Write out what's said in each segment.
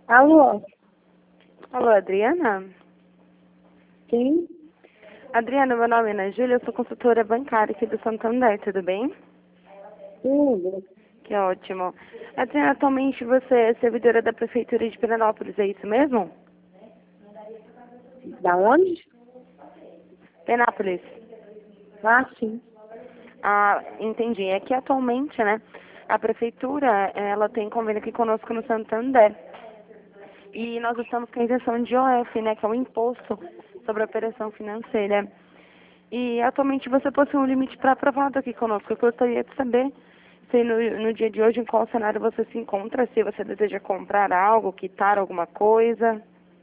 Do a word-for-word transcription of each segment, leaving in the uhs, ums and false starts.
Alô? Alô, Adriana? Sim? Adriana, meu nome é Ana Júlia, eu sou consultora bancária aqui do Santander, tudo bem? Tudo. Que ótimo. Adriana, atualmente você é servidora da Prefeitura de Pirenópolis, é isso mesmo? Da onde? Penápolis. Ah, sim. Ah, entendi. É que atualmente, né, a Prefeitura, ela tem convênio aqui conosco no Santander. E nós estamos com a isenção de O F, né, que é o Imposto sobre a Operação Financeira. E atualmente você possui um limite para aprovado aqui conosco. Eu gostaria de saber se no, no dia de hoje em qual cenário você se encontra, se você deseja comprar algo, quitar alguma coisa.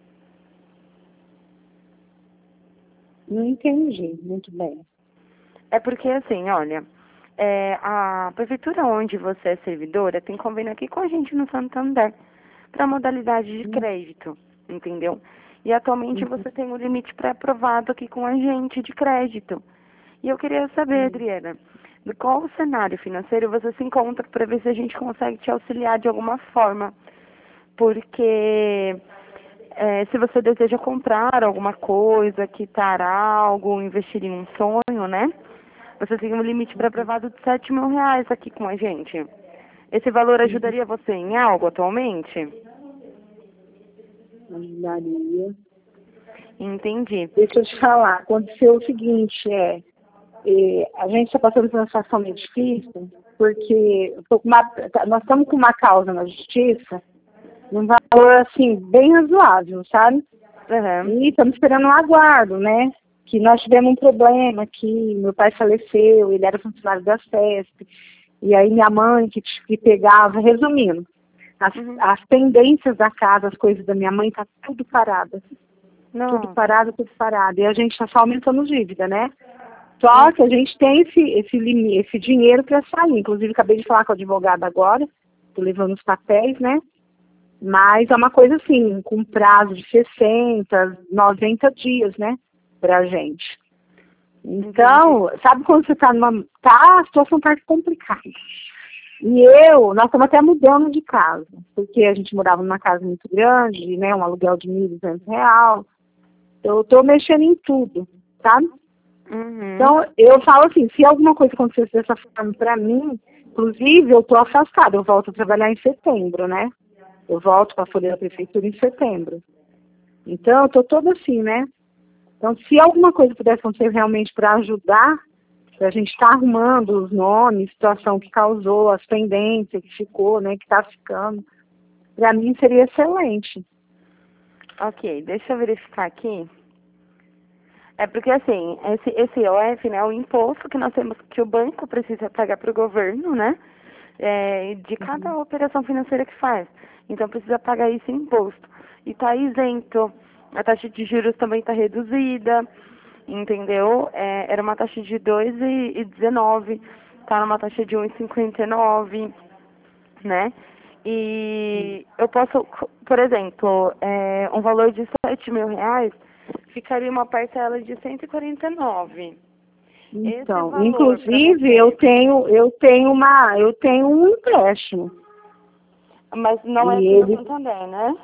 Não entendi muito bem. É porque assim, olha, é, a prefeitura onde você é servidora tem convênio aqui com a gente no Santander para modalidade de Hum, crédito, entendeu? E atualmente hum, você tem um limite pré-aprovado aqui com a gente de crédito. E eu queria saber, hum. Adriana, de qual cenário financeiro você se encontra para ver se a gente consegue te auxiliar de alguma forma. Porque é, se você deseja comprar alguma coisa, quitar algo, investir em um sonho, né? Você tem um limite pré-aprovado de sete mil reais aqui com a gente. Esse valor Uhum. ajudaria você em algo atualmente? Ajudaria. Entendi. Deixa eu te falar. Aconteceu o seguinte, é, é, a gente está passando por uma situação meio difícil, porque eu tô com uma- nós estamos com uma causa na justiça, num valor, assim, bem razoável, sabe? Uhum. E estamos esperando um aguardo, né? Que nós tivemos um problema aqui, meu pai faleceu, ele era funcionário da SESP, e aí minha mãe que, que pegava, resumindo, as, Uhum. as pendências da casa, as coisas da minha mãe, tá tudo parada. Tudo Nossa. parado, tudo parado. E a gente está só aumentando dívida, né? Só Uhum. que a gente tem esse, esse, limi- esse dinheiro para sair. Inclusive, acabei de falar com a advogada agora, estou levando os papéis, né? Mas é uma coisa assim, com prazo de sessenta, noventa dias, né? Pra gente. Entendi. Então, sabe quando você tá numa. Tá, a situação tá complicada. E eu, nós estamos até mudando de casa, porque a gente morava numa casa muito grande, né? Um aluguel de mil e duzentos reais. Eu estou mexendo em tudo, sabe? Uhum. Então, eu falo assim, se alguma coisa acontecesse dessa forma pra mim, inclusive eu tô afastada, eu volto a trabalhar em setembro, né? Eu volto para a folha da prefeitura em setembro. Então, eu tô toda assim, né? Então, se alguma coisa pudesse acontecer realmente para ajudar, para a gente estar tá arrumando os nomes, situação que causou, as pendências que ficou, né, que está ficando, para mim seria excelente. Ok, deixa eu verificar aqui. É porque assim, esse, esse O F, né, é o imposto que nós temos, que o banco precisa pagar para o governo, né? É, de Uhum. cada operação financeira que faz. Então precisa pagar esse imposto. E está isento. A taxa de juros também está reduzida, entendeu? É, era uma taxa de dois e dezenove, está numa taxa de um e cinquenta e nove, né? E eu posso, por exemplo, é, um valor de sete mil reais ficaria uma parcela de cento e quarenta e nove. Esse Então, valor para inclusive eu você, tenho, eu tenho uma, eu tenho um empréstimo. mas não é E aqui no ele, Santander, né?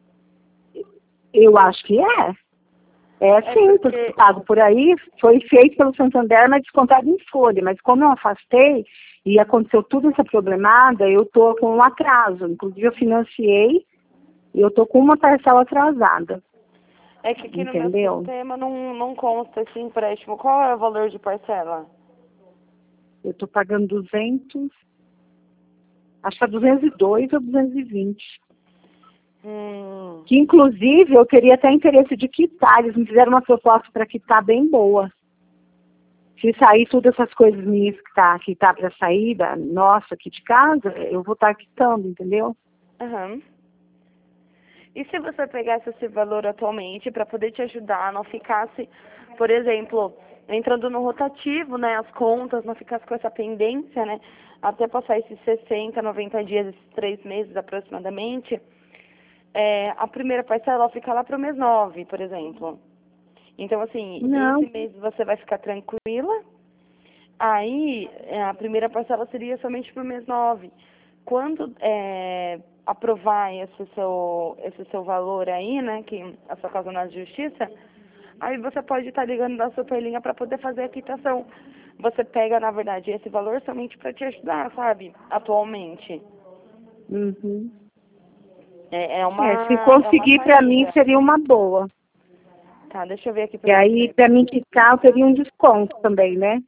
eu acho que é. É É sim, porque porque, pago por aí, foi feito pelo Santander, mas descontado em folha. Mas como eu afastei e aconteceu tudo essa problemada, eu estou com um atraso. Inclusive eu financiei e eu estou com uma parcela atrasada. é que aqui no meu Entendeu? sistema não, não consta esse empréstimo. Qual é o valor de parcela? Eu estou pagando duzentos, acho que é duzentos e dois ou duzentos e vinte. Hum, Que inclusive eu teria até interesse de quitar. Eles me fizeram uma proposta para quitar bem boa. Se sair todas essas coisas minhas que tá, que tá para sair da nossa aqui de casa, eu vou estar quitando, entendeu? aham. E se você pegasse esse valor atualmente para poder te ajudar, não ficasse, por exemplo, entrando no rotativo, né, as contas, não ficasse com essa pendência, né, até passar esses sessenta, noventa dias, esses três meses aproximadamente, é, a primeira parcela ela fica lá para o mês nove, por exemplo. Então, assim, esse Não, mês você vai ficar tranquila, aí é, a primeira parcela seria somente para o mês nove. quando é, aprovar esse seu, esse seu valor aí, né, que a sua causa na justiça, aí você pode estar ligando da Superlinha para poder fazer a quitação. Você pega, na verdade, esse valor somente para te ajudar, sabe? Atualmente. Uhum. É, é uma, É, se é uma conseguir para mim saída. seria uma boa. Tá, deixa eu ver aqui E para aí, você. para mim quitar, eu teria um desconto também, né?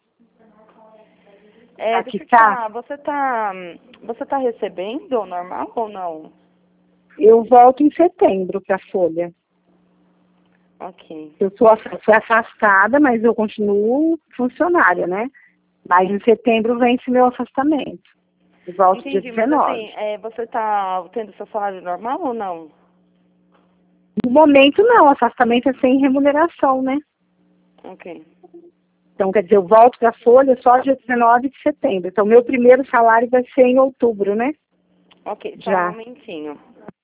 É, Pra deixa eu te quitar, falar, você tá, você tá recebendo normal ou não? eu volto em setembro para a Folha. Ok. Eu sou, fui afastada, mas eu continuo funcionária, né? Mas em setembro vence meu afastamento. Eu volto dia Entendi, mas dezenove. assim, é, você tá tendo seu salário normal ou não? No momento, não. Afastamento é sem remuneração, né? Ok. Então, quer dizer, eu volto para a Folha só dia dezenove de setembro. Então, meu primeiro salário vai ser em outubro, né? Ok, só um Já. momentinho.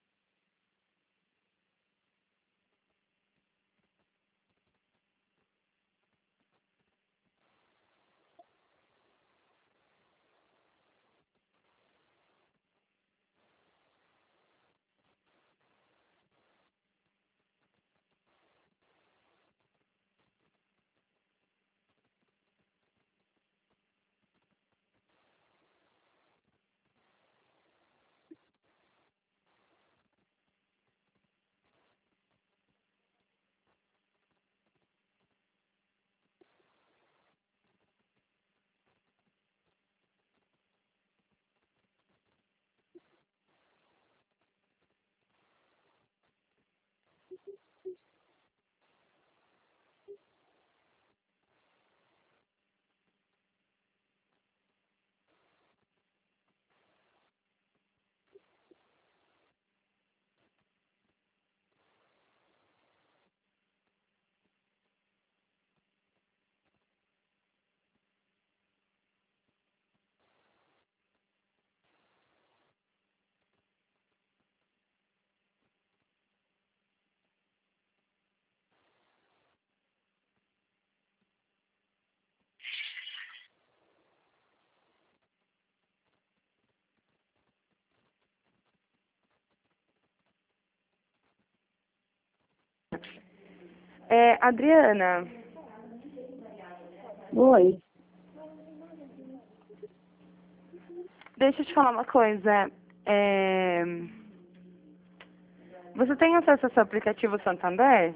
É, Adriana, Oi. deixa eu te falar uma coisa. É, você tem acesso ao seu aplicativo Santander?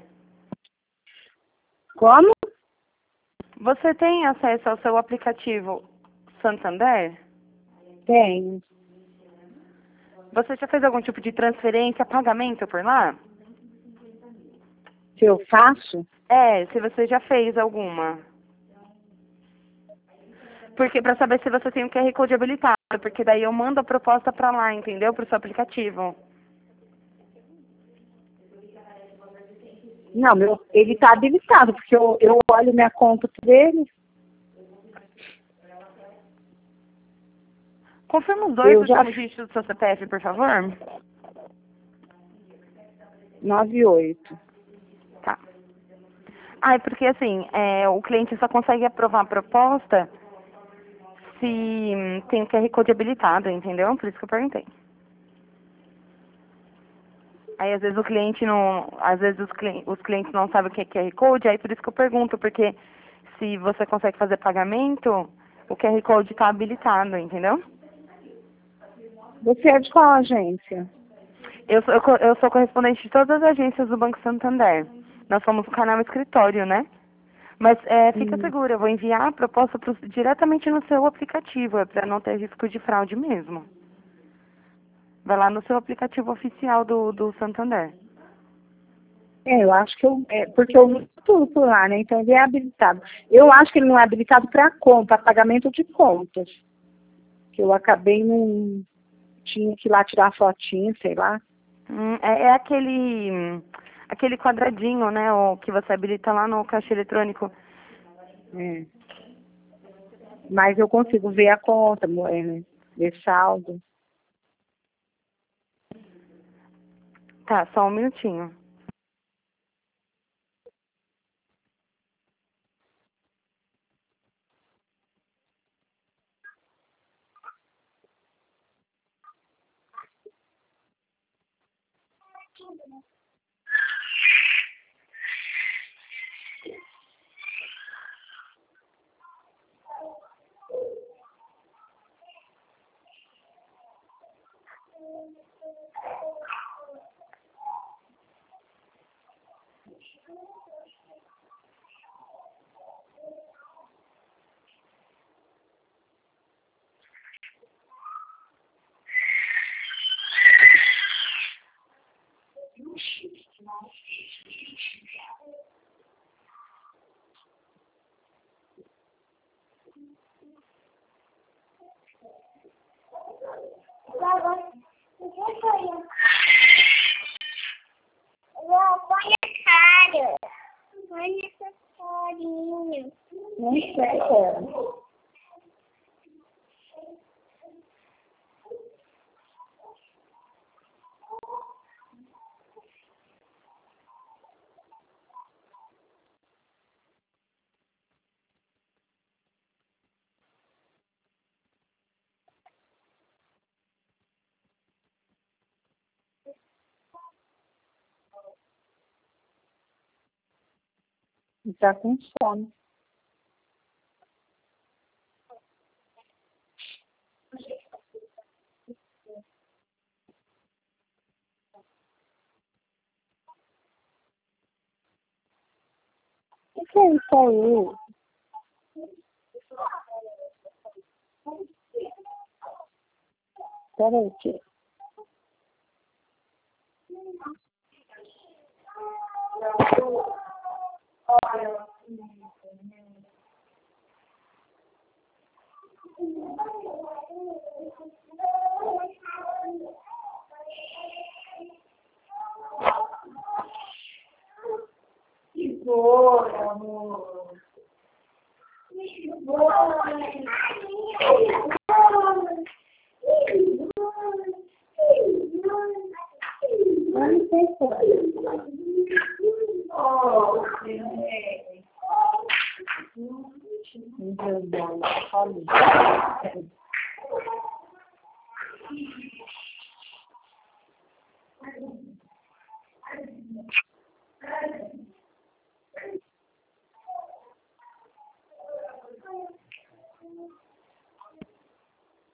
Como? Você tem acesso ao seu aplicativo Santander? Tenho. Você já fez algum tipo de transferência, pagamento por lá? Se eu faço? É, se você já fez alguma. Porque para saber se você tem o Q R Code habilitado, porque daí eu mando a proposta para lá, entendeu? Pro seu aplicativo. Não, meu, ele está habilitado, porque eu, eu olho minha conta dele, Confirma os dois eu já últimos dígitos do seu C P F, por favor. nove oito. Tá. Ah, é porque assim, é, o cliente só consegue aprovar a proposta se hum, tem o Q R Code habilitado, entendeu? Por isso que eu perguntei. Aí às vezes o cliente não, às vezes os, cli os clientes não sabem o que é Q R Code, aí por isso que eu pergunto, porque se você consegue fazer pagamento, o Q R Code está habilitado, entendeu? Você é de qual agência? Eu sou, eu, co- eu sou correspondente de todas as agências do Banco Santander. Nós somos o canal escritório, né? Mas é, fica Hum. segura, eu vou enviar a proposta pro, diretamente no seu aplicativo, é para não ter risco de fraude mesmo. Vai lá no seu aplicativo oficial do, do Santander. É, eu acho que eu. É, porque eu uso tudo por lá, né? Então ele é habilitado. Eu acho que ele não é habilitado para conta, para pagamento de contas. Que eu acabei não. Tinha que ir lá tirar a fotinha, sei lá. Hum, é, é aquele, hum, aquele quadradinho, né, o que você habilita lá no caixa eletrônico. É. Mas eu consigo ver a conta, mo- é, né? Ver saldo. Tá, só um minutinho. Olha a cara. Olha essa carinha. Não sei. Está com sono. O que é isso aí? Peraí, tia. Que boa, amor. Que boa. Não sei qual. Oh, meu Deus, olha.